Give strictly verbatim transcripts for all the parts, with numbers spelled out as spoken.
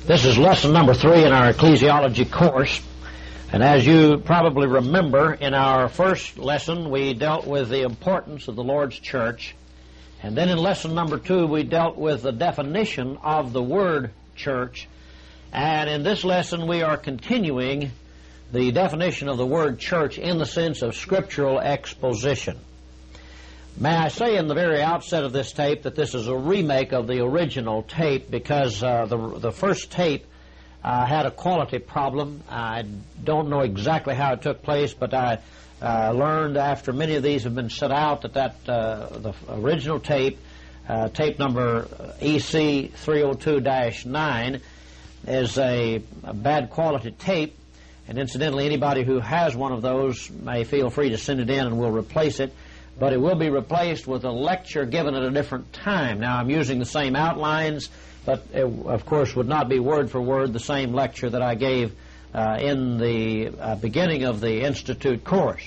This is lesson number three in our ecclesiology course. And as you probably remember, in our first lesson we dealt with the importance of the Lord's church. And then in lesson number two we dealt with the definition of the word church. And in this lesson we are continuing the definition of the word church in the sense of scriptural exposition. May I say in the very outset of this tape that this is a remake of the original tape because uh, the, the first tape uh, had a quality problem. I don't know exactly how it took place, but I uh, learned after many of these have been set out that, that uh, the original tape, uh, tape number E C three oh two dash nine, is a, a bad quality tape. And incidentally, anybody who has one of those may feel free to send it in and we'll replace it. But it will be replaced with a lecture given at a different time. Now, I'm using the same outlines, but it, of course, would not be word for word the same lecture that I gave uh, in the uh, beginning of the Institute course.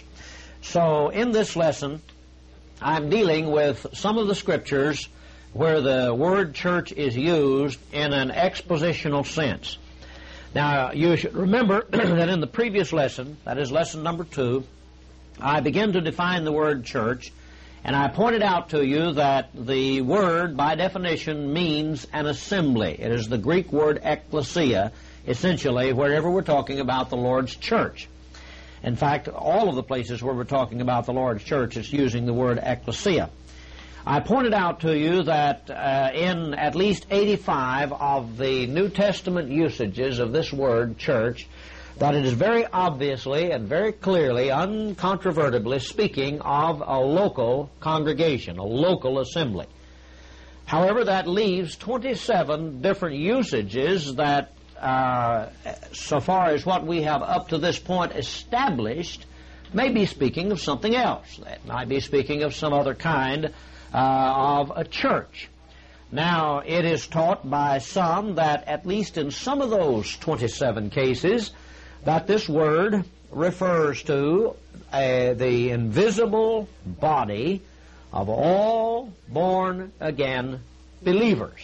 So, in this lesson, I'm dealing with some of the scriptures where the word church is used in an expositional sense. Now, you should remember that in the previous lesson, that is lesson number two, I began to define the word church, and I pointed out to you that the word, by definition, means an assembly. It is the Greek word ekklesia, essentially, wherever we're talking about the Lord's church. In fact, all of the places where we're talking about the Lord's church is using the word ekklesia. I pointed out to you that uh, in at least eighty-five of the New Testament usages of this word church, that it is very obviously and very clearly, uncontrovertibly speaking of a local congregation, a local assembly. However, that leaves twenty-seven different usages that, uh, so far as what we have up to this point established, may be speaking of something else. That might be speaking of some other kind uh, of a church. Now, it is taught by some that at least in some of those twenty-seven cases, that this word refers to uh, the invisible body of all born-again believers.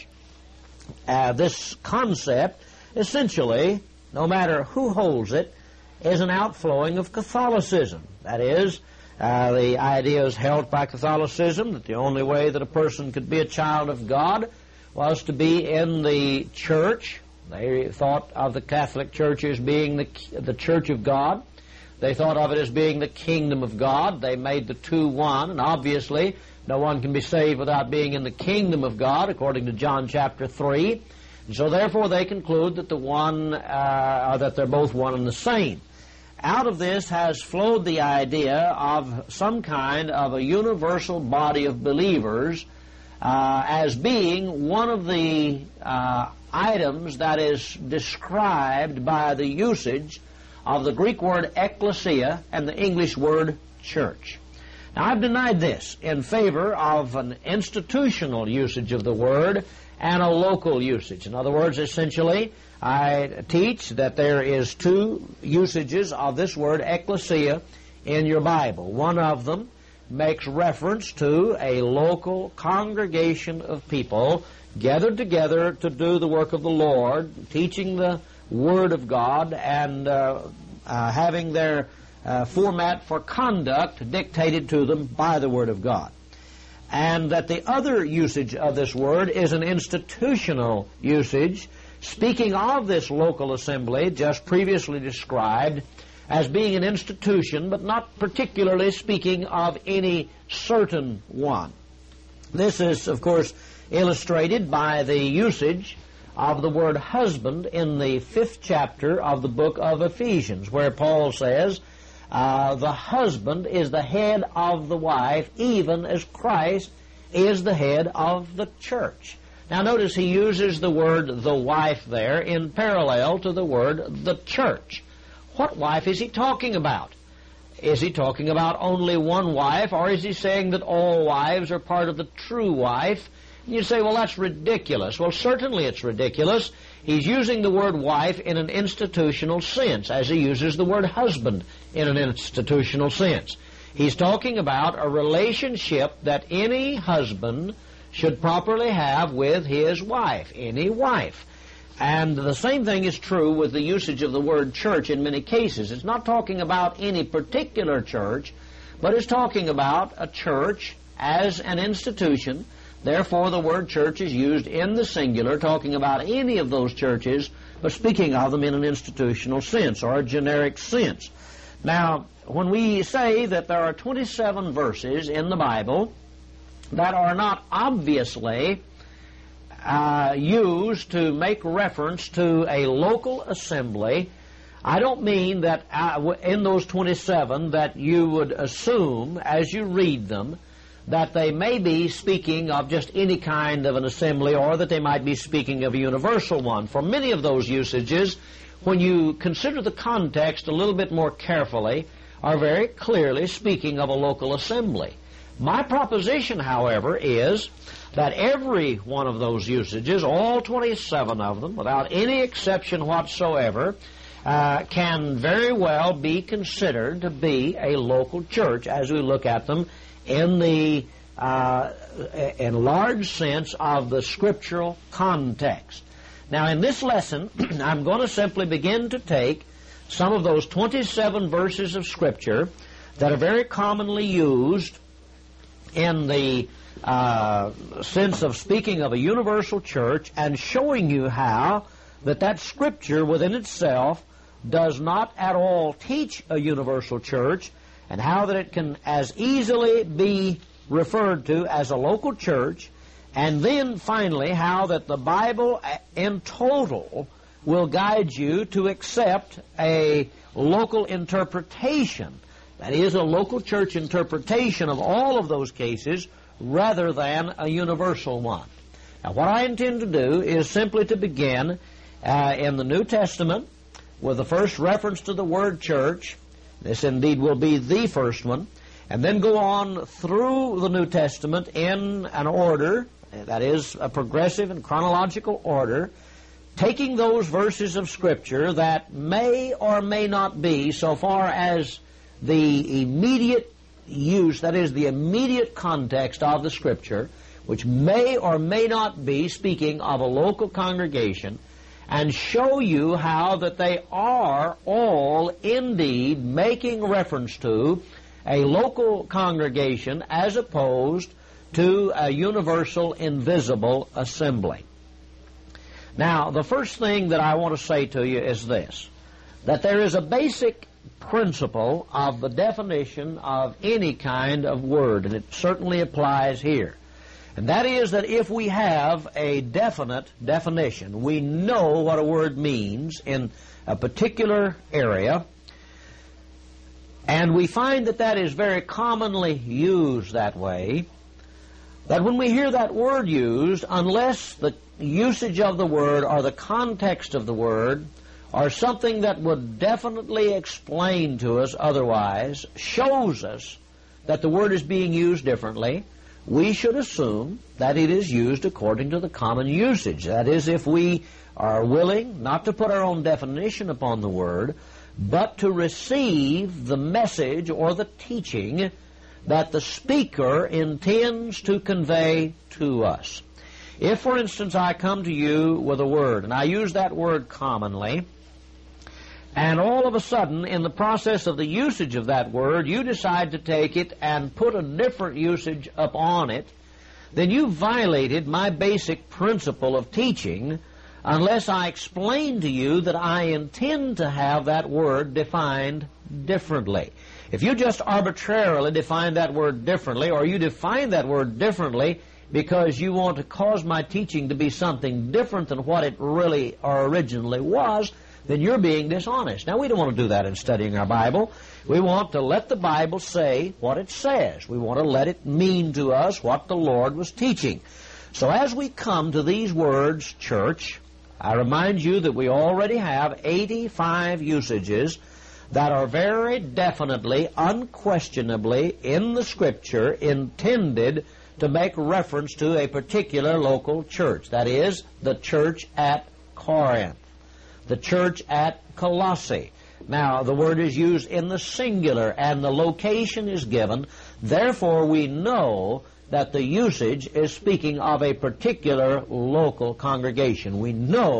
Uh, this concept, essentially, no matter who holds it, is an outflowing of Catholicism. That is, uh, the idea is held by Catholicism that the only way that a person could be a child of God was to be in the church. They thought of the Catholic Church as being the, the Church of God. They thought of it as being the kingdom of God. They made the two one, and obviously no one can be saved without being in the kingdom of God, according to John chapter three. And so therefore they conclude that the one, uh, that they're both one and the same. Out of this has flowed the idea of some kind of a universal body of believers uh, as being one of the uh, items that is described by the usage of the Greek word ekklesia and the English word church. Now, I've denied this in favor of an institutional usage of the word and a local usage. In other words, essentially, I teach that there is two usages of this word ekklesia in your Bible. One of them makes reference to a local congregation of people gathered together to do the work of the Lord, teaching the Word of God and uh, uh, having their uh, format for conduct dictated to them by the Word of God. And that the other usage of this word is an institutional usage, speaking of this local assembly just previously described as being an institution, but not particularly speaking of any certain one. This is, of course, illustrated by the usage of the word husband in the fifth chapter of the book of Ephesians, where Paul says, uh, the husband is the head of the wife, even as Christ is the head of the church. Now notice he uses the word the wife there in parallel to the word the church. What wife is he talking about? Is he talking about only one wife, or is he saying that all wives are part of the true wife? And you say, well, that's ridiculous. Well, certainly it's ridiculous. He's using the word wife in an institutional sense, as he uses the word husband in an institutional sense. He's talking about a relationship that any husband should properly have with his wife, any wife. And the same thing is true with the usage of the word church in many cases. It's not talking about any particular church, but it's talking about a church as an institution. Therefore, the word church is used in the singular, talking about any of those churches, but speaking of them in an institutional sense or a generic sense. Now, when we say that there are twenty-seven verses in the Bible that are not obviously uh, used to make reference to a local assembly, I don't mean that uh, in those twenty-seven that you would assume as you read them that they may be speaking of just any kind of an assembly or that they might be speaking of a universal one. For many of those usages, when you consider the context a little bit more carefully, are very clearly speaking of a local assembly. My proposition, however, is that every one of those usages, all twenty-seven of them, without any exception whatsoever, uh, can very well be considered to be a local church as we look at them in the uh, enlarged sense of the scriptural context. Now, in this lesson, I'm going to simply begin to take some of those twenty-seven verses of Scripture that are very commonly used in the uh, sense of speaking of a universal church and showing you how that that Scripture within itself does not at all teach a universal church, and how that it can as easily be referred to as a local church, and then finally how that the Bible in total will guide you to accept a local interpretation, that is, a local church interpretation of all of those cases rather than a universal one. Now, what I intend to do is simply to begin uh, in the New Testament with the first reference to the word church. This indeed will be the first one, and then go on through the New Testament in an order, that is, a progressive and chronological order, taking those verses of Scripture that may or may not be, so far as the immediate use, that is, the immediate context of the Scripture, which may or may not be speaking of a local congregation, and show you how that they are all indeed making reference to a local congregation as opposed to a universal invisible assembly. Now, the first thing that I want to say to you is this, that there is a basic principle of the definition of any kind of word, and it certainly applies here. And that is that if we have a definite definition, we know what a word means in a particular area, and we find that that is very commonly used that way, that when we hear that word used, unless the usage of the word or the context of the word or something that would definitely explain to us otherwise shows us that the word is being used differently, we should assume that it is used according to the common usage. That is, if we are willing not to put our own definition upon the word, but to receive the message or the teaching that the speaker intends to convey to us. If, for instance, I come to you with a word, and I use that word commonly, and all of a sudden, in the process of the usage of that word, you decide to take it and put a different usage upon it, then you violated my basic principle of teaching unless I explain to you that I intend to have that word defined differently. If you just arbitrarily define that word differently, or you define that word differently because you want to cause my teaching to be something different than what it really or originally was, then you're being dishonest. Now, we don't want to do that in studying our Bible. We want to let the Bible say what it says. We want to let it mean to us what the Lord was teaching. So as we come to these words, church, I remind you that we already have eighty-five usages that are very definitely, unquestionably, in the Scripture intended to make reference to a particular local church. That is, the church at Corinth, the church at Colossae. Now, the word is used in the singular, and the location is given. Therefore, we know that the usage is speaking of a particular local congregation. We know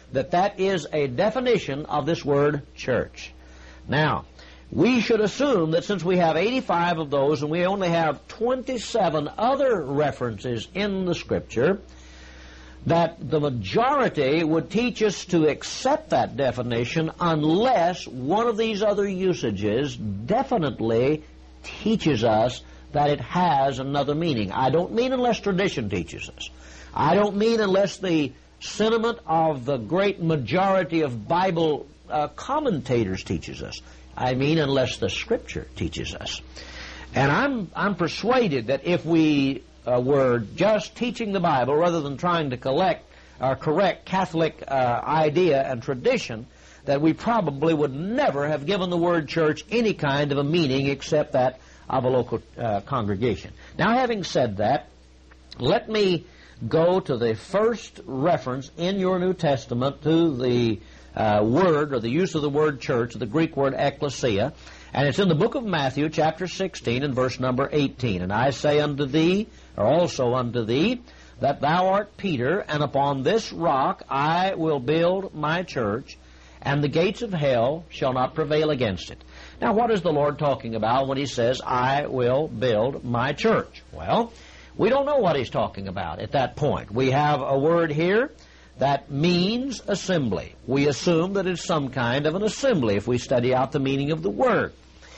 that that is a definition of this word church. Now, we should assume that since we have eighty-five of those and we only have twenty-seven other references in the Scripture, that the majority would teach us to accept that definition unless one of these other usages definitely teaches us that it has another meaning. I don't mean unless tradition teaches us. I don't mean unless the sentiment of the great majority of Bible uh, commentators teaches us. I mean unless the Scripture teaches us. And I'm, I'm persuaded that if we uh, were just teaching the Bible rather than trying to collect or correct Catholic uh, idea and tradition, that we probably would never have given the word church any kind of a meaning except that of a local uh, congregation. Now, having said that, let me go to the first reference in your New Testament to the uh, word or the use of the word church, the Greek word ekklesia, and it's in the book of Matthew, chapter sixteen, and verse number eighteen. And I say unto thee, or also unto thee, that thou art Peter, and upon this rock I will build my church, and the gates of hell shall not prevail against it. Now, what is the Lord talking about when He says, I will build my church? Well, we don't know what He's talking about at that point. We have a word here that means assembly. We assume that it's some kind of an assembly if we study out the meaning of the word.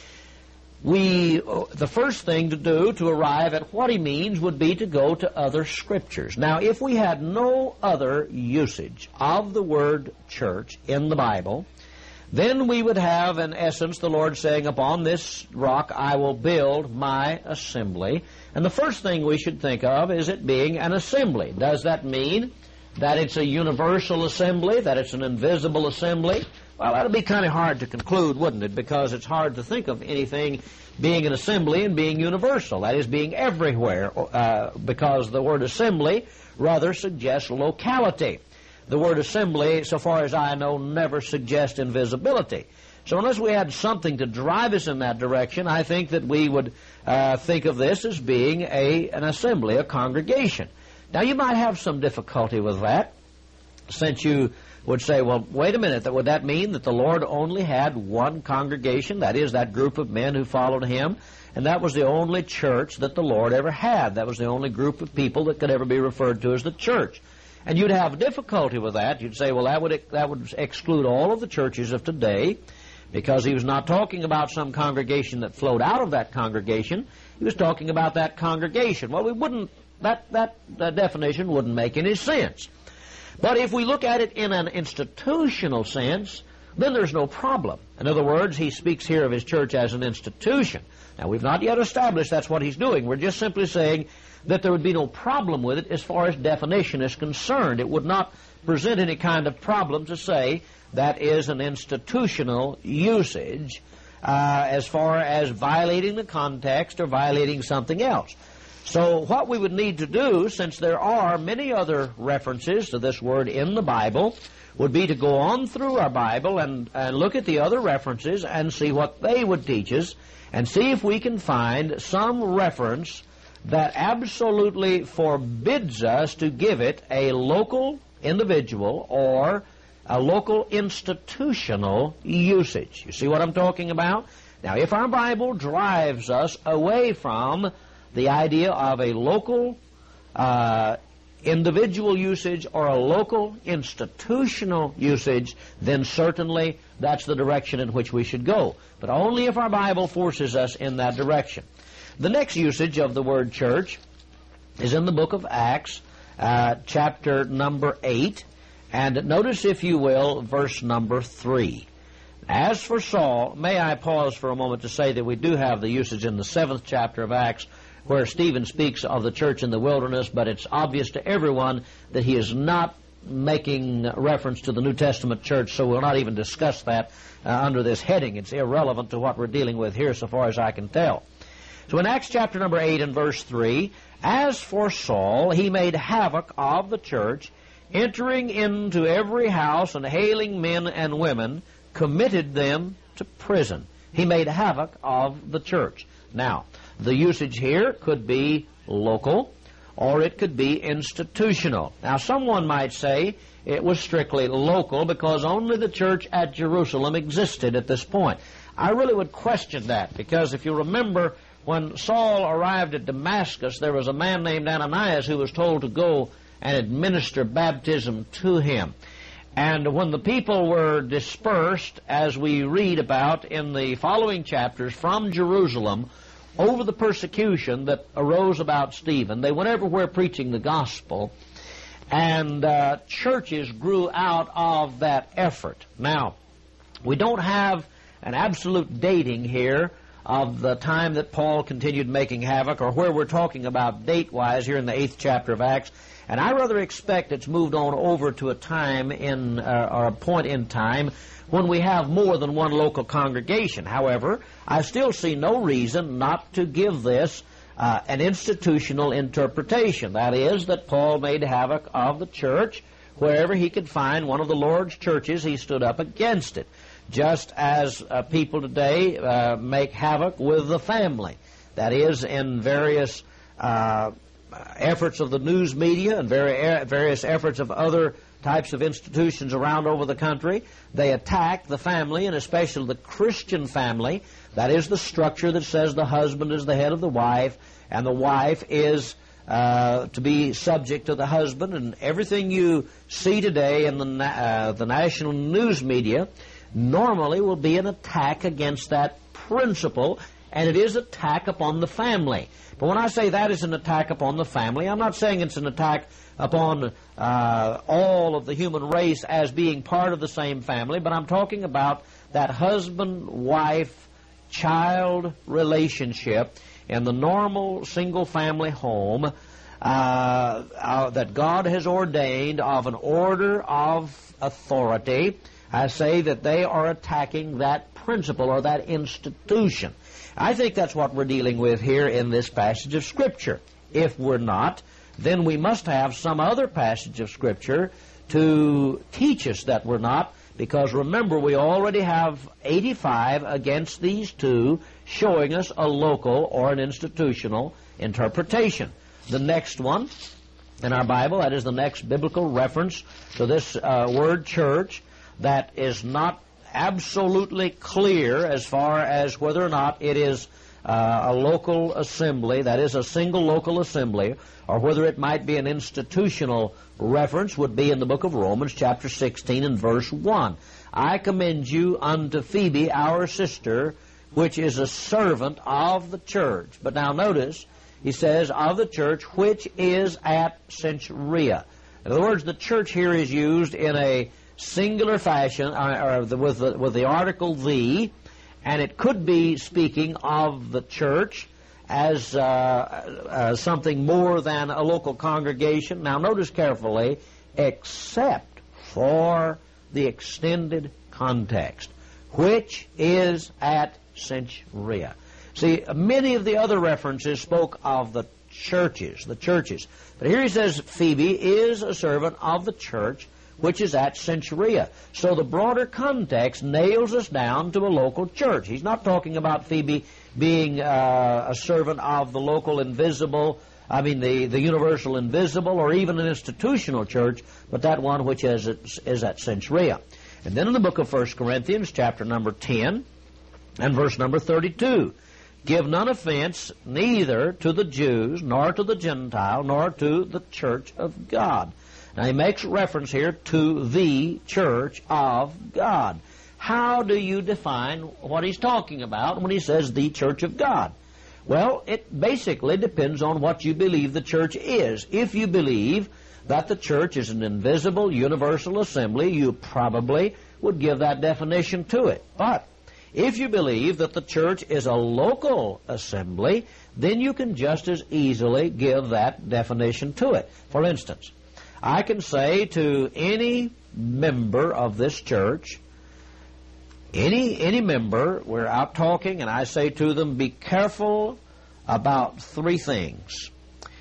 We, the first thing to do to arrive at what he means would be to go to other scriptures. Now, if we had no other usage of the word church in the Bible, then we would have, in essence, the Lord saying, upon this rock I will build my assembly. And the first thing we should think of is it being an assembly. Does that mean that it's a universal assembly, that it's an invisible assembly? Well, that would be kind of hard to conclude, wouldn't it? Because it's hard to think of anything being an assembly and being universal, that is, being everywhere, uh, because the word assembly rather suggests locality. The word assembly, so far as I know, never suggests invisibility. So unless we had something to drive us in that direction, I think that we would uh, think of this as being a, an assembly, a congregation. Now, you might have some difficulty with that, since you would say, well, wait a minute, would that mean that the Lord only had one congregation, that is, that group of men who followed Him, and that was the only church that the Lord ever had? That was the only group of people that could ever be referred to as the church. And you'd have difficulty with that. You'd say, well, that would that would exclude all of the churches of today, because He was not talking about some congregation that flowed out of that congregation. He was talking about that congregation. Well, we wouldn't, that, that, that definition wouldn't make any sense. But if we look at it in an institutional sense, then there's no problem. In other words, He speaks here of His church as an institution. Now, we've not yet established that's what He's doing. We're just simply saying that there would be no problem with it as far as definition is concerned. It would not present any kind of problem to say that is an institutional usage uh, as far as violating the context or violating something else. So what we would need to do, since there are many other references to this word in the Bible, would be to go on through our Bible and, and look at the other references and see what they would teach us, and see if we can find some reference that absolutely forbids us to give it a local, individual, or a local institutional usage. You see what I'm talking about? Now, if our Bible drives us away from the idea of a local uh, individual usage or a local institutional usage, then certainly that's the direction in which we should go. But only if our Bible forces us in that direction. The next usage of the word church is in the book of Acts, uh, chapter number eight, and notice, if you will, verse number three. As for Saul, may I pause for a moment to say that we do have the usage in the seventh chapter of Acts, where Stephen speaks of the church in the wilderness, but it's obvious to everyone that he is not making reference to the New Testament church, so we'll not even discuss that uh, under this heading. It's irrelevant to what we're dealing with here, so far as I can tell. So in Acts chapter number eight and verse three, as for Saul, he made havoc of the church, entering into every house and hailing men and women, committed them to prison. He made havoc of the church. Now, the usage here could be local, or it could be institutional. Now, someone might say it was strictly local because only the church at Jerusalem existed at this point. I really would question that, because if you remember, when Saul arrived at Damascus, there was a man named Ananias who was told to go and administer baptism to him. And when the people were dispersed, as we read about in the following chapters from Jerusalem, over the persecution that arose about Stephen, they went everywhere preaching the gospel, and uh, churches grew out of that effort. Now, we don't have an absolute dating here of the time that Paul continued making havoc, or where we're talking about date-wise here in the eighth chapter of Acts. And I rather expect it's moved on over to a time in, uh, or a point in time when we have more than one local congregation. However, I still see no reason not to give this uh, an institutional interpretation. That is, that Paul made havoc of the church. Wherever he could find one of the Lord's churches, he stood up against it. Just as uh, people today uh, make havoc with the family. That is, in various uh, efforts of the news media and vari- various efforts of other types of institutions around over the country, they attack the family, and especially the Christian family. That is the structure that says the husband is the head of the wife, and the wife is uh, to be subject to the husband. And everything you see today in the, na- uh, the national news media normally will be an attack against that principle, and it is an attack upon the family. But when I say that is an attack upon the family, I'm not saying it's an attack upon uh, all of the human race as being part of the same family, but I'm talking about that husband-wife-child relationship in the normal single-family home uh, uh, that God has ordained of an order of authority. I say that they are attacking that principle or that institution. I think that's what we're dealing with here in this passage of Scripture. If we're not, then we must have some other passage of Scripture to teach us that we're not, because remember, we already have eighty-five against these two, showing us a local or an institutional interpretation. The next one in our Bible, that is the next biblical reference to this uh, word church, that is not absolutely clear as far as whether or not it is uh, a local assembly, that is a single local assembly, or whether it might be an institutional reference, would be in the book of Romans chapter sixteen and verse one. I commend you unto Phoebe, our sister, which is a servant of the church. But now notice, he says, of the church which is at Cenchrea. In other words, the church here is used in a singular fashion, or the, with, the, with the article the, and it could be speaking of the church as uh, uh, something more than a local congregation. Now notice carefully, except for the extended context, which is at Cenchrea. See, many of the other references spoke of the churches, the churches. But here he says Phoebe is a servant of the church which is at Cenchrea. So the broader context nails us down to a local church. He's not talking about Phoebe being uh, a servant of the local invisible, I mean the, the universal invisible, or even an institutional church, but that one which is at, is at Cenchrea. And then in the book of First Corinthians, chapter number ten, and verse number thirty-two, give none offense neither to the Jews, nor to the Gentile, nor to the church of God. Now, he makes reference here to the church of God. How do you define what he's talking about when he says the church of God? Well, it basically depends on what you believe the church is. If you believe that the church is an invisible, universal assembly, you probably would give that definition to it. But if you believe that the church is a local assembly, then you can just as easily give that definition to it. For instance, I can say to any member of this church, any any member, we're out talking, and I say to them, be careful about three things.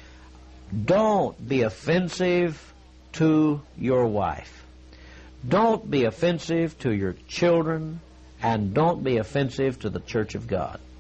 Don't be offensive to your wife. Don't be offensive to your children, and don't be offensive to the church of God.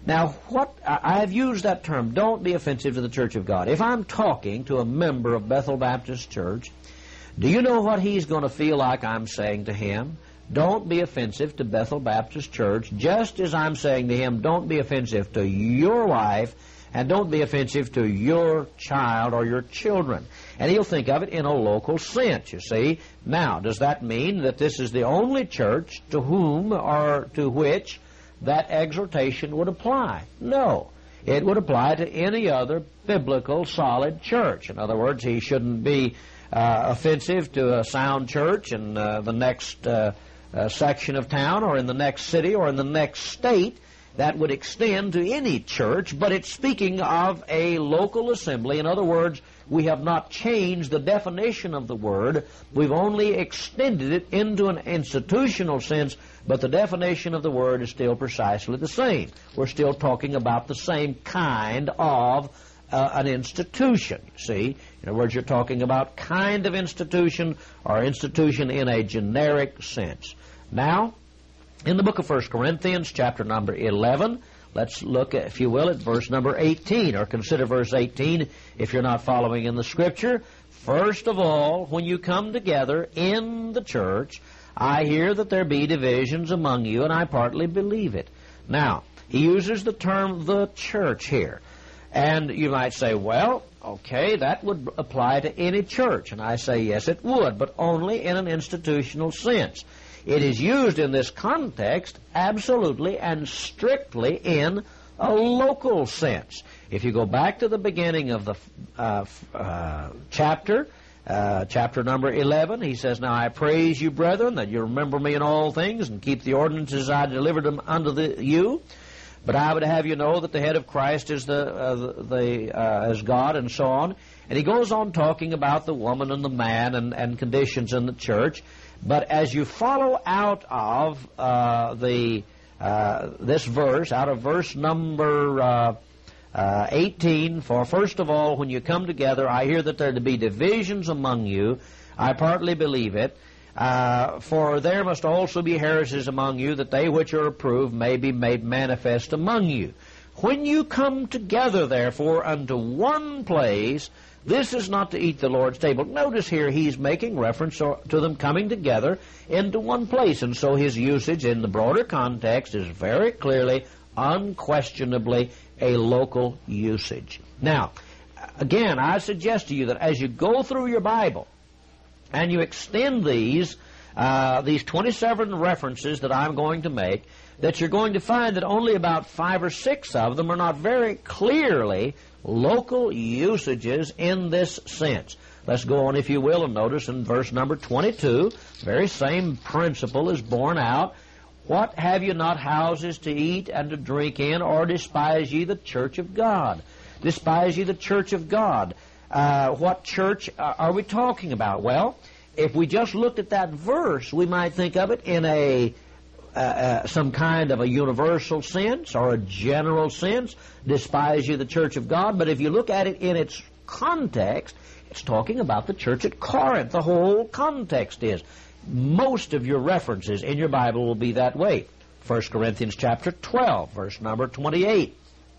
Now, what I have used that term, don't be offensive to the Church of God. If I'm talking to a member of Bethel Baptist Church, do you know what he's going to feel like I'm saying to him? Don't be offensive to Bethel Baptist Church, just as I'm saying to him, don't be offensive to your wife, and don't be offensive to your child or your children. And he'll think of it in a local sense, you see. Now, does that mean that this is the only church to whom or to which that exhortation would apply? No. It would apply to any other biblical solid church. In other words, he shouldn't be uh, offensive to a sound church in uh, the next uh, uh, section of town or in the next city or in the next state. That would extend to any church, but it's speaking of a local assembly. In other words, we have not changed the definition of the word. We've only extended it into an institutional sense, but the definition of the word is still precisely the same. We're still talking about the same kind of uh, an institution, you see. In other words, you're talking about kind of institution or institution in a generic sense. Now, in the book of First Corinthians, chapter number eleven, let's look, at, if you will, at verse number eighteen, or consider verse eighteen if you're not following in the Scripture. First of all, when you come together in the church, I hear that there be divisions among you, and I partly believe it. Now, he uses the term the church here. And you might say, well, okay, that would apply to any church. And I say, yes, it would, but only in an institutional sense. It is used in this context absolutely and strictly in a local sense. If you go back to the beginning of the uh, uh, chapter, uh, chapter number eleven, he says, Now I praise you, brethren, that you remember me in all things and keep the ordinances I delivered them unto the, you. But I would have you know that the head of Christ is the, uh, the, the uh, is God, and so on. And he goes on talking about the woman and the man and, and conditions in the church. But as you follow out of uh, the uh, this verse, out of verse number uh, uh, eighteen, for first of all, when you come together, I hear that there to be divisions among you. I partly believe it. Uh, for there must also be heresies among you, that they which are approved may be made manifest among you. When you come together, therefore, unto one place, this is not to eat the Lord's table. Notice here he's making reference to them coming together into one place. And so his usage in the broader context is very clearly, unquestionably, a local usage. Now, again, I suggest to you that as you go through your Bible and you extend these, uh, these twenty-seven references that I'm going to make, that you're going to find that only about five or six of them are not very clearly local usages in this sense. Let's go on, if you will, and notice in verse number twenty-two, the very same principle is borne out. What have you not houses to eat and to drink in, or despise ye the church of God? Despise ye the church of God. Uh, what church are we talking about? Well, if we just looked at that verse, we might think of it in a Uh, uh, some kind of a universal sense or a general sense, despise you the church of God. But if you look at it in its context, it's talking about the church at Corinth. The whole context is. Most of your references in your Bible will be that way. First Corinthians chapter twelve, verse number twenty-eight.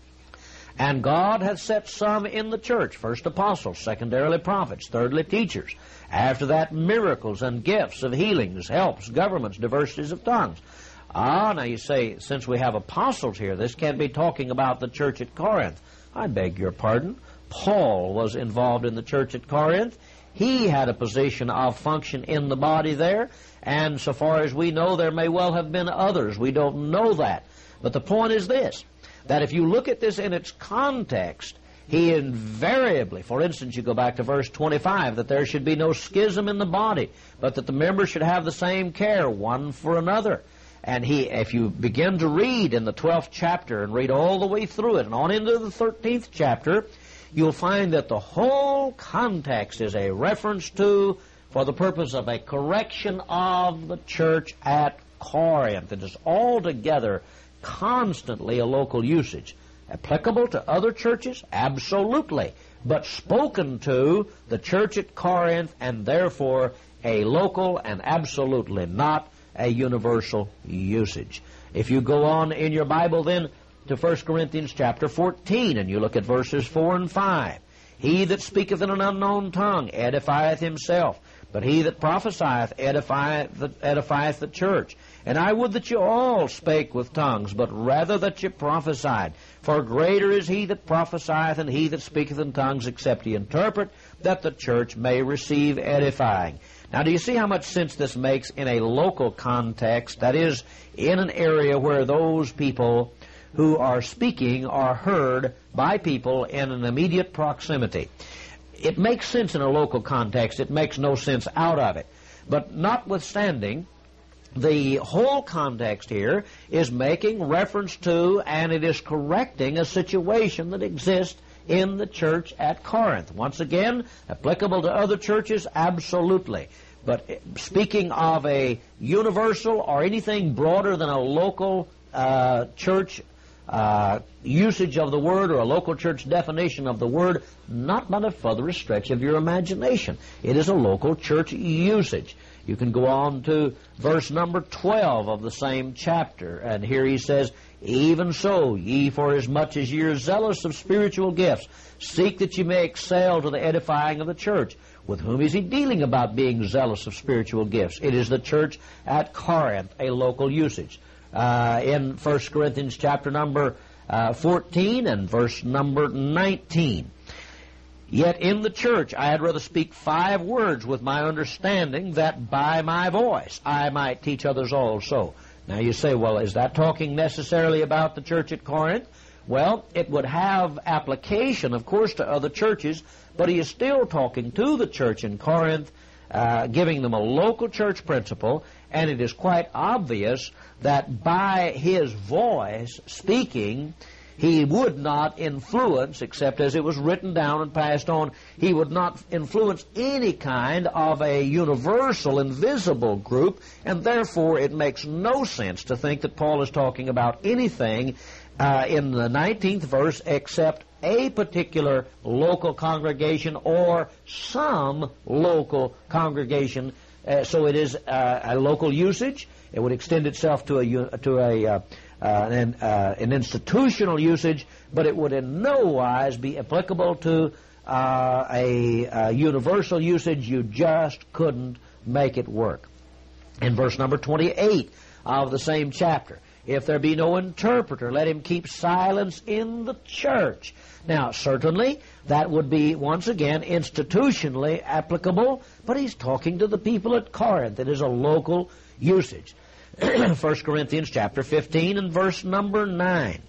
And God hath set some in the church, first apostles, secondarily prophets, thirdly teachers. After that, miracles and gifts of healings, helps, governments, diversities of tongues. Ah, now you say, since we have apostles here, this can't be talking about the church at Corinth. I beg your pardon. Paul was involved in the church at Corinth. He had a position of function in the body there, and so far as we know, there may well have been others. We don't know that. But the point is this, that if you look at this in its context, he invariably, for instance, you go back to verse twenty-five, that there should be no schism in the body, but that the members should have the same care, one for another. And he, if you begin to read in the twelfth chapter and read all the way through it and on into the thirteenth chapter, you'll find that the whole context is a reference to, for the purpose of a correction of the church at Corinth. It is altogether constantly a local usage. Applicable to other churches? Absolutely. But spoken to the church at Corinth, and therefore a local and absolutely not a universal usage. If you go on in your Bible then, to First Corinthians chapter fourteen, and you look at verses four and five. He that speaketh in an unknown tongue edifieth himself, but he that prophesieth edifieth the, edifieth the church. And I would that you all spake with tongues, but rather that you prophesied. For greater is he that prophesieth and he that speaketh in tongues, except he interpret, that the church may receive edifying. Now, do you see how much sense this makes in a local context? That is, in an area where those people who are speaking are heard by people in an immediate proximity. It makes sense in a local context. It makes no sense out of it. But notwithstanding, the whole context here is making reference to, and it is correcting, a situation that exists in the church at Corinth. Once again, applicable to other churches, absolutely. But speaking of a universal or anything broader than a local uh, church uh, usage of the word or a local church definition of the word, not by the furthest stretch of your imagination. It is a local church usage. You can go on to verse number twelve of the same chapter, and here he says, even so, ye forasmuch as ye are zealous of spiritual gifts, seek that ye may excel to the edifying of the church. With whom is he dealing about being zealous of spiritual gifts? It is the church at Corinth, a local usage. Uh, in First Corinthians chapter number uh, fourteen and verse number nineteen. Yet in the church I had rather speak five words with my understanding, that by my voice I might teach others also. Now you say, well, is that talking necessarily about the church at Corinth? Well, it would have application, of course, to other churches, but he is still talking to the church in Corinth, uh, giving them a local church principle, and it is quite obvious that by his voice speaking, he would not influence, except as it was written down and passed on, he would not influence any kind of a universal, invisible group, and therefore it makes no sense to think that Paul is talking about anything uh, in the nineteenth verse except a particular local congregation or some local congregation. Uh, so it is uh, a local usage. It would extend itself to a to a uh, uh, an, uh, an institutional usage, but it would in no wise be applicable to uh, a, a universal usage. You just couldn't make it work. In verse number twenty-eight of the same chapter, if there be no interpreter, let him keep silence in the church. Now, certainly, that would be, once again, institutionally applicable, but he's talking to the people at Corinth. It is a local usage. First Corinthians chapter fifteen and verse number nine.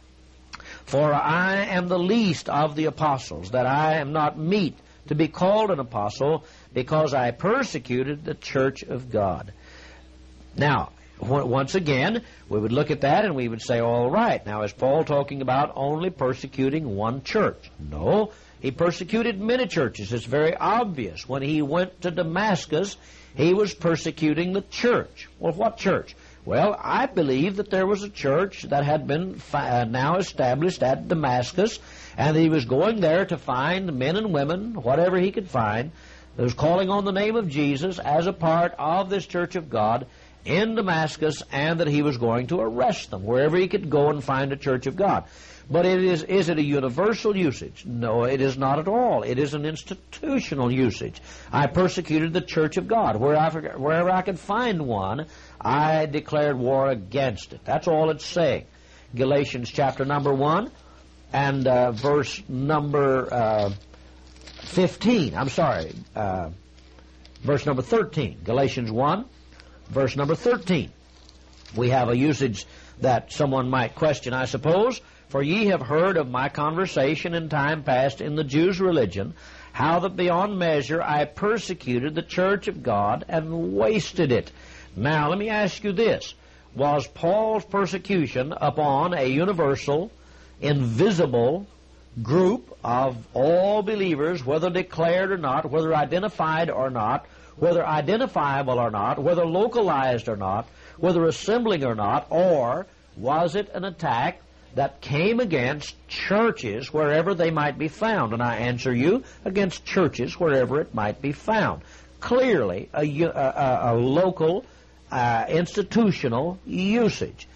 For I am the least of the apostles, that I am not meet to be called an apostle, because I persecuted the church of God. Now, once again, we would look at that and we would say, all right, now is Paul talking about only persecuting one church? No, he persecuted many churches. It's very obvious. When he went to Damascus, he was persecuting the church. Well, what church? Well, I believe that there was a church that had been fi- now established at Damascus, and he was going there to find men and women, whatever he could find, that was calling on the name of Jesus as a part of this church of God in Damascus, and that he was going to arrest them wherever he could go and find a church of God. But it is, is it a universal usage? No, it is not at all. It is an institutional usage. I persecuted the church of God. Where I, wherever I could find one, I declared war against it. That's all it's saying. Galatians chapter number one and uh, verse number uh, fifteen. I'm sorry, uh, verse number thirteen. Galatians one, verse number thirteen. We have a usage that someone might question, I suppose. For ye have heard of my conversation in time past in the Jews' religion, how that beyond measure I persecuted the church of God and wasted it. Now, let me ask you this. Was Paul's persecution upon a universal, invisible group of all believers, whether declared or not, whether identified or not, whether identifiable or not, whether localized or not, whether assembling or not, or was it an attack that came against churches wherever they might be found? And I answer you, against churches wherever it might be found. Clearly, a, a, a local, uh, institutional usage.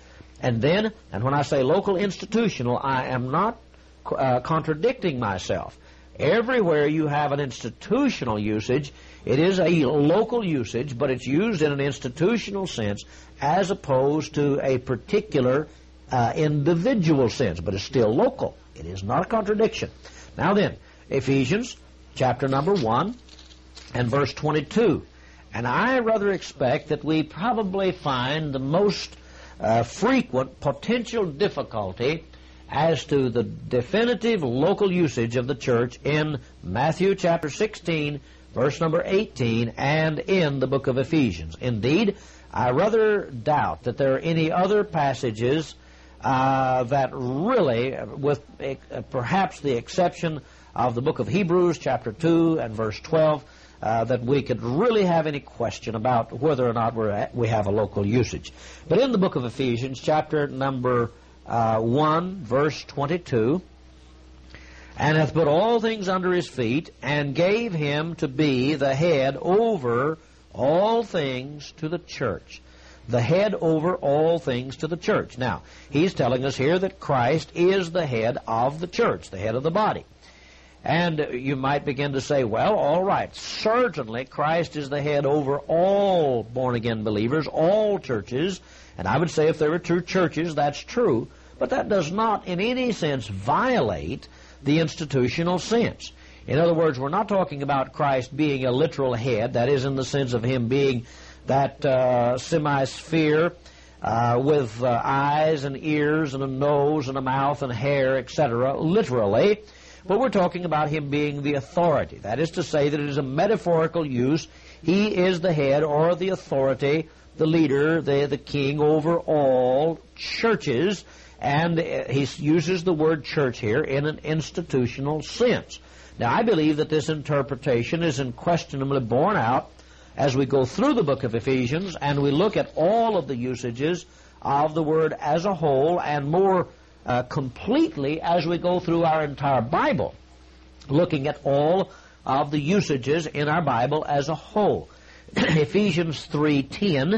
And then, and when I say local institutional, I am not uh, contradicting myself. Everywhere you have an institutional usage, it is a local usage, but it's used in an institutional sense as opposed to a particular uh, individual sense, but it's still local. It is not a contradiction. Now then, Ephesians chapter number one and verse twenty-two. And I rather expect that we probably find the most uh, frequent potential difficulty as to the definitive local usage of the church in Matthew chapter sixteen, verse number eighteen, and in the book of Ephesians. Indeed, I rather doubt that there are any other passages uh, that really, with uh, perhaps the exception of the book of Hebrews chapter two and verse twelve, Uh, that we could really have any question about whether or not we're at, we have a local usage. But in the book of Ephesians, chapter number uh, one, verse twenty-two, and hath put all things under his feet, and gave him to be the head over all things to the church. The head over all things to the church. Now, he's telling us here that Christ is the head of the church, the head of the body. And you might begin to say, well, all right, certainly Christ is the head over all born-again believers, all churches. And I would say if there are true churches, that's true. But that does not in any sense violate the institutional sense. In other words, we're not talking about Christ being a literal head, that is in the sense of him being that uh, semi-sphere uh, with uh, eyes and ears and a nose and a mouth and hair, et cetera, literally. But we're talking about him being the authority. That is to say that it is a metaphorical use. He is the head or the authority, the leader, the, the king over all churches. And he uses the word church here in an institutional sense. Now, I believe that this interpretation is unquestionably borne out as we go through the book of Ephesians and we look at all of the usages of the word as a whole and more Uh, completely as we go through our entire Bible, looking at all of the usages in our Bible as a whole. Ephesians three ten,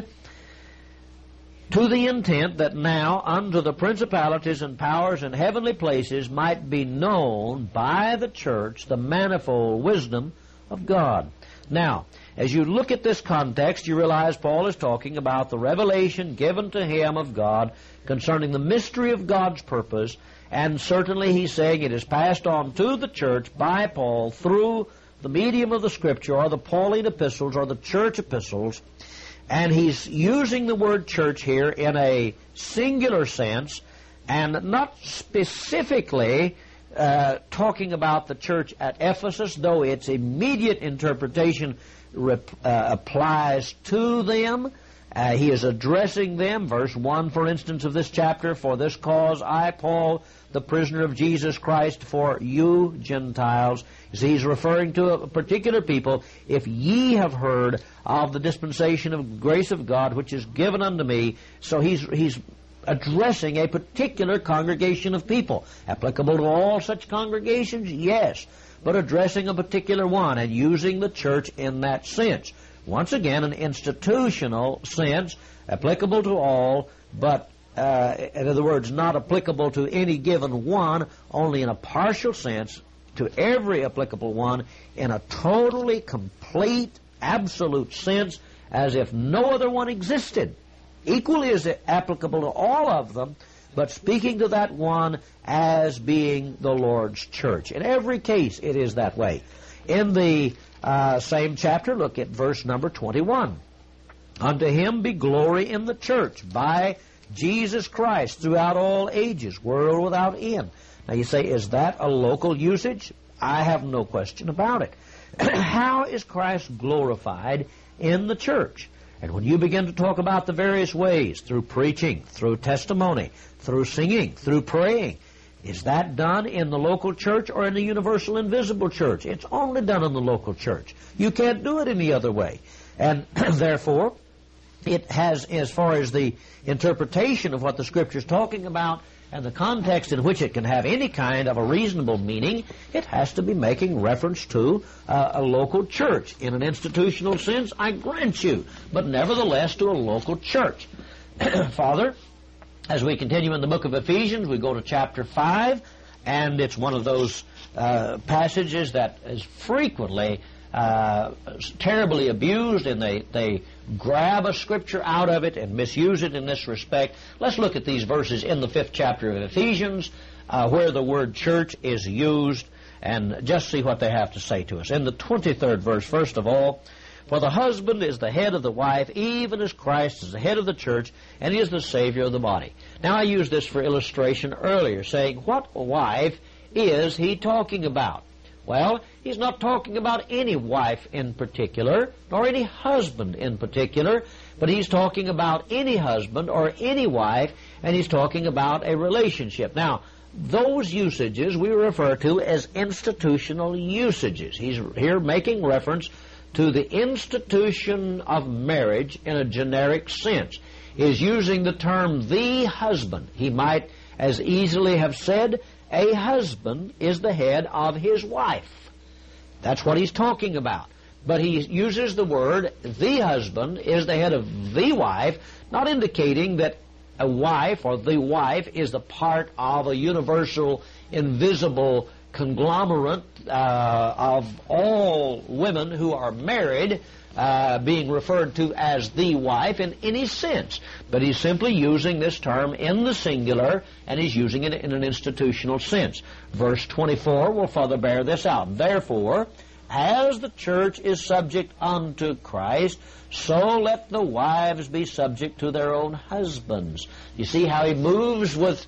to the intent that now unto the principalities and powers in heavenly places might be known by the church the manifold wisdom of God. Now, as you look at this context, you realize Paul is talking about the revelation given to him of God concerning the mystery of God's purpose, and certainly he's saying it is passed on to the church by Paul through the medium of the Scripture, or the Pauline epistles, or the church epistles, and he's using the word church here in a singular sense, and not specifically uh, talking about the church at Ephesus, though its immediate interpretation rep, uh, applies to them. Uh, he is addressing them. Verse one, for instance, of this chapter, for this cause I, Paul, the prisoner of Jesus Christ, for you Gentiles. You see, he's referring to a particular people. If ye have heard of the dispensation of grace of God, which is given unto me. So he's he's addressing a particular congregation of people. Applicable to all such congregations? Yes. But addressing a particular one and using the church in that sense. Once again, an institutional sense, applicable to all, but, uh, in other words, not applicable to any given one, only in a partial sense to every applicable one, in a totally complete, absolute sense, as if no other one existed. Equally as applicable to all of them, but speaking to that one as being the Lord's church. In every case, it is that way. In the uh, same chapter, look at verse number twenty-one. Unto him be glory in the church by Jesus Christ throughout all ages, world without end. Now you say, is that a local usage? I have no question about it. How is Christ glorified in the church? And when you begin to talk about the various ways, through preaching, through testimony, through singing, through praying, is that done in the local church or in the universal invisible church? It's only done in the local church. You can't do it any other way. And therefore, it has, as far as the interpretation of what the Scripture is talking about and the context in which it can have any kind of a reasonable meaning, it has to be making reference to uh, a local church. In an institutional sense, I grant you, but nevertheless to a local church. Father, As we continue in the book of Ephesians, we go to chapter five, and it's one of those uh, passages that is frequently uh, terribly abused, and they, they grab a scripture out of it and misuse it in this respect. Let's look at these verses in the fifth chapter of Ephesians, uh, where the word church is used, and just see what they have to say to us. In the twenty-third verse, first of all, for the husband is the head of the wife, even as Christ is the head of the church, and he is the Savior of the body. Now, I used this for illustration earlier, saying, what wife is he talking about? Well, he's not talking about any wife in particular, nor any husband in particular, but he's talking about any husband or any wife, and he's talking about a relationship. Now, those usages we refer to as institutional usages. He's here making reference to the institution of marriage in a generic sense. Is using the term the husband. He might as easily have said a husband is the head of his wife. That's what he's talking about. But he uses the word the husband is the head of the wife, not indicating that a wife or the wife is the part of a universal, invisible conglomerate uh, of all women who are married, uh, being referred to as the wife in any sense. But he's simply using this term in the singular, and he's using it in an institutional sense. Verse twenty-four will further bear this out. Therefore, as the church is subject unto Christ, so let the wives be subject to their own husbands. You see how he moves with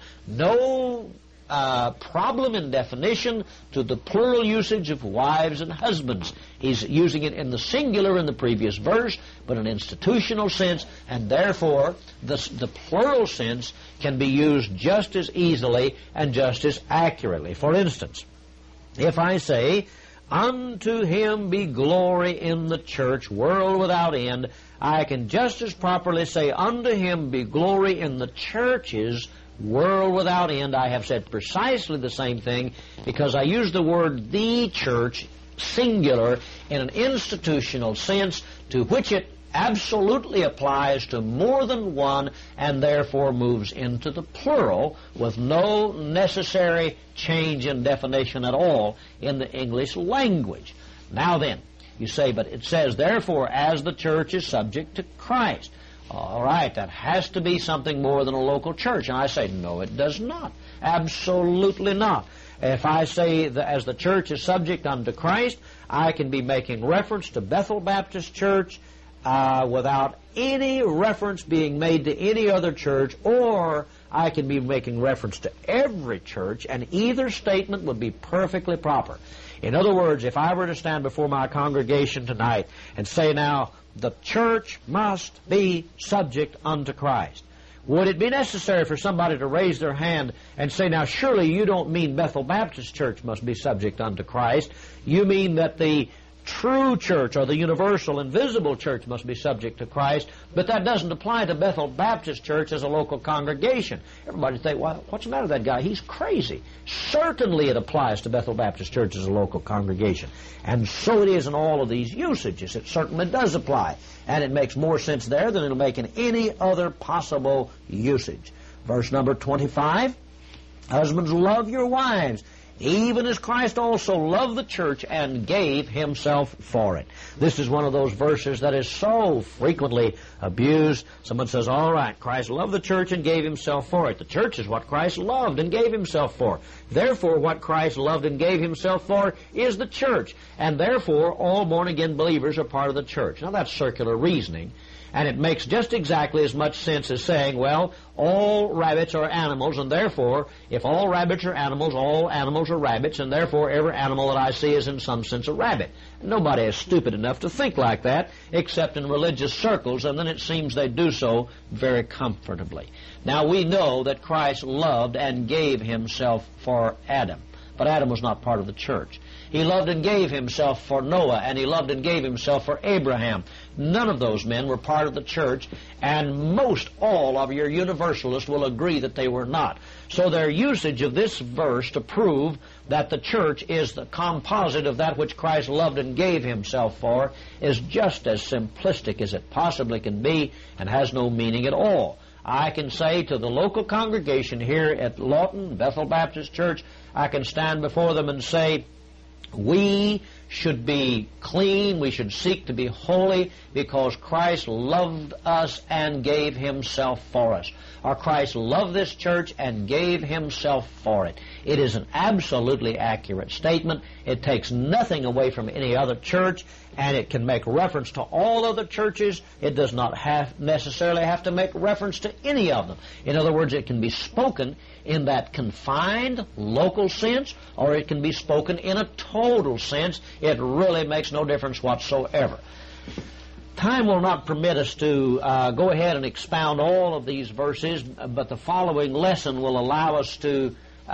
no Uh, problem in definition to the plural usage of wives and husbands. He's using it in the singular in the previous verse, but in an institutional sense, and therefore the, the plural sense can be used just as easily and just as accurately. For instance, if I say, unto him be glory in the church, world without end, I can just as properly say, unto him be glory in the churches, world without end. I have said precisely the same thing because I use the word the church, singular, in an institutional sense to which it absolutely applies to more than one and therefore moves into the plural with no necessary change in definition at all in the English language. Now then, you say, but it says, therefore, as the church is subject to Christ. All right, that has to be something more than a local church. And I say, no, it does not. Absolutely not. If I say that as the church is subject unto Christ, I can be making reference to Bethel Baptist Church uh, without any reference being made to any other church, or I can be making reference to every church, and either statement would be perfectly proper. In other words, if I were to stand before my congregation tonight and say, now, the church must be subject unto Christ, would it be necessary for somebody to raise their hand and say, now, surely you don't mean Bethel Baptist Church must be subject unto Christ. You mean that the true church or the universal invisible church must be subject to Christ, but that doesn't apply to Bethel Baptist Church as a local congregation. Everybody think, well, what's the matter with that guy? He's crazy. Certainly it applies to Bethel Baptist Church as a local congregation. And so it is in all of these usages. It certainly does apply. And it makes more sense there than it'll make in any other possible usage. Verse number twenty-five, husbands, love your wives, even as Christ also loved the church and gave himself for it. This is one of those verses that is so frequently abused. Someone says, all right, Christ loved the church and gave himself for it. The church is what Christ loved and gave himself for. Therefore, what Christ loved and gave himself for is the church. And therefore, all born-again believers are part of the church. Now, that's circular reasoning. And it makes just exactly as much sense as saying, well, all rabbits are animals, and therefore, if all rabbits are animals, all animals are rabbits, and therefore every animal that I see is in some sense a rabbit. Nobody is stupid enough to think like that, except in religious circles, and then it seems they do so very comfortably. Now, we know that Christ loved and gave himself for Adam, but Adam was not part of the church. He loved and gave himself for Noah, and he loved and gave himself for Abraham. None of those men were part of the church, and most all of your universalists will agree that they were not. So their usage of this verse to prove that the church is the composite of that which Christ loved and gave himself for is just as simplistic as it possibly can be and has no meaning at all. I can say to the local congregation here at Lawton, Bethel Baptist Church, I can stand before them and say, we should be clean, we should seek to be holy, because Christ loved us and gave Himself for us. Or Christ loved this church and gave Himself for it. It is an absolutely accurate statement. It takes nothing away from any other church, and it can make reference to all other churches. It does not have necessarily have to make reference to any of them. In other words, it can be spoken in that confined, local sense, or it can be spoken in a total sense. It really makes no difference whatsoever. Time will not permit us to uh, go ahead and expound all of these verses, but the following lesson will allow us to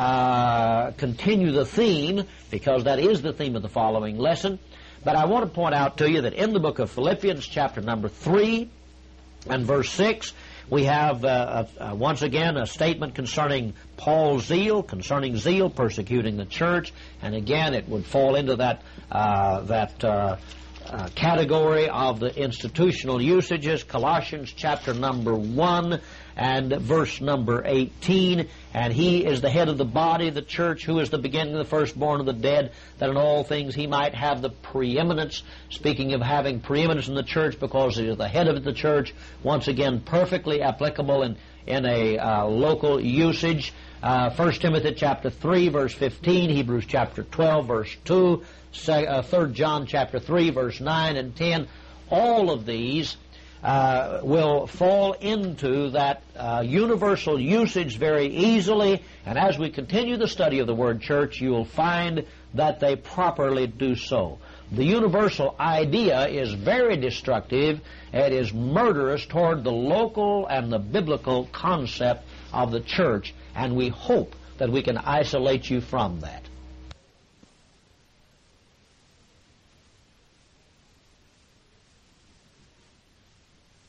uh, continue the theme, because that is the theme of the following lesson. But I want to point out to you that in the book of Philippians, chapter number three and verse six, we have uh, uh, once again a statement concerning Paul's zeal, concerning zeal persecuting the church, and again it would fall into that uh, that uh, uh, category of the institutional usages. Colossians chapter number one and verse number eighteen, and He is the head of the body, the church, who is the beginning of the firstborn of the dead, that in all things He might have the preeminence. Speaking of having preeminence in the church, because He is the head of the church, once again perfectly applicable in, in a uh, local usage. Uh, First Timothy chapter three, verse fifteen, Hebrews chapter twelve, verse two, Third John chapter three, verse nine and ten. All of these Uh, will fall into that uh, universal usage very easily, and as we continue the study of the word church, you will find that they properly do so. The universal idea is very destructive. It is murderous toward the local and the biblical concept of the church, and we hope that we can isolate you from that.